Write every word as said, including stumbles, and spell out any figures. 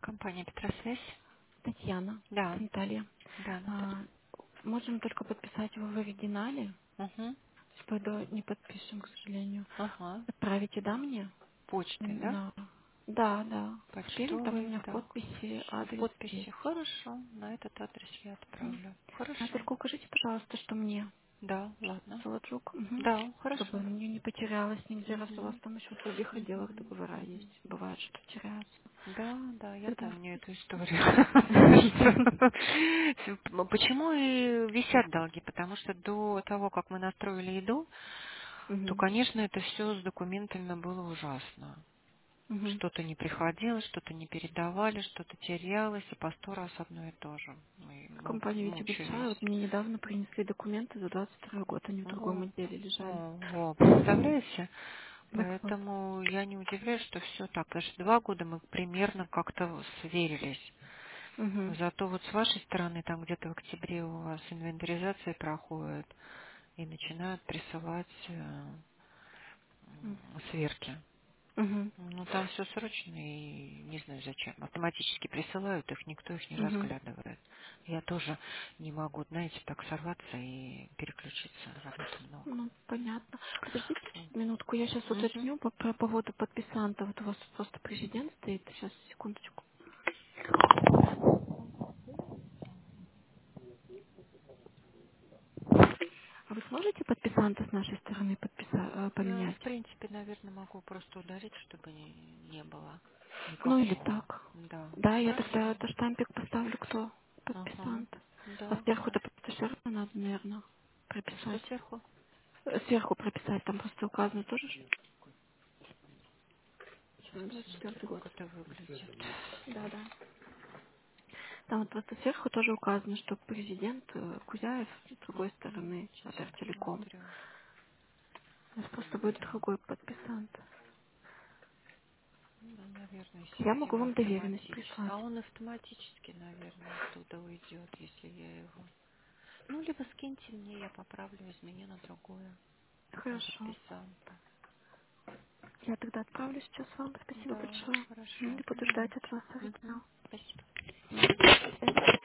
Компания Петросвязь. Татьяна, Да, это Наталья. да, Наталья. А, можем только подписать его в оригинале. Угу. Пойду не подпишем, к сожалению. Ага. Отправите, да, мне? Почтой, да? На... Да, да. Спереди там у Почтовый, меня в да. подписи В адрес подписи. есть. Хорошо. На этот адрес я М. отправлю. А Хорошо. только укажите, пожалуйста, что мне Да, ладно. Солоджук, угу. Да, Чтобы хорошо. мне не потерялась нигде, раз у вас Угу. там еще в других отделах Угу. договора Угу. есть. Бывает, что теряются. Да, да, я Тогда. помню эту историю. Что- Почему и висят долги? Потому что до того, как мы настроили еду, то, Мгм. конечно, это все с документами было ужасно. Мгм. Что-то не приходило, что-то не передавали, что-то терялось, и по сто раз одно и то же. Мы му- Компания ведь большая. мучились. Вот мне недавно принесли документы за двадцать второй год. Они в другом Вот, отделе лежали. о, во, представляете? Так вот. Поэтому я не удивляюсь, что все так. Потому что два года мы примерно как-то сверились. Угу. Зато вот с вашей стороны, там где-то в октябре у вас инвентаризация проходит, и начинают присылать э, м, сверки. Угу. Ну, там все срочно и не знаю зачем. Автоматически присылают их, никто их не Угу. разглядывает. Я тоже не могу, знаете, так сорваться и переключиться. Работы много. Ну, понятно. Подождите минутку, я сейчас Угу. уточню по, по поводу подписанта. Вот у вас просто президент стоит. Сейчас, секундочку. А вы сможете подписанта с нашей стороны подписа- э, Я, в поменять? принципе, наверное, могу просто удалить, чтобы не, не было Ну или никакого. так. Да. Да, я тогда Хорошо. это штампик поставлю, кто Ага. подписант. А Да, сверху-то хорошо. просто все равно надо, наверное, Что прописать. сверху? Э, Сверху прописать, там просто указано тоже, что Сейчас двадцать посмотрю, четвёртый год. как это выглядит. Да, да. Там вот просто сверху тоже указано, что президент э, Кузяев, с другой Мгм. стороны Сейчас я Атертелеком. посмотрю. У нас просто будет другой Так. подписант. Ну, наверное, если Я могу видимо вам доверенность автоматически. прислать. А он автоматически, наверное, оттуда уйдет, если я его. Ну, либо скиньте мне, я поправлю, изменю на другое, на Хорошо. подписанта. Я тогда отправлю сейчас вам. Спасибо Да, большое. М, хорошо. И буду ждать от Давайте. вас Угу. оригинал. Спасибо. М, До свидания.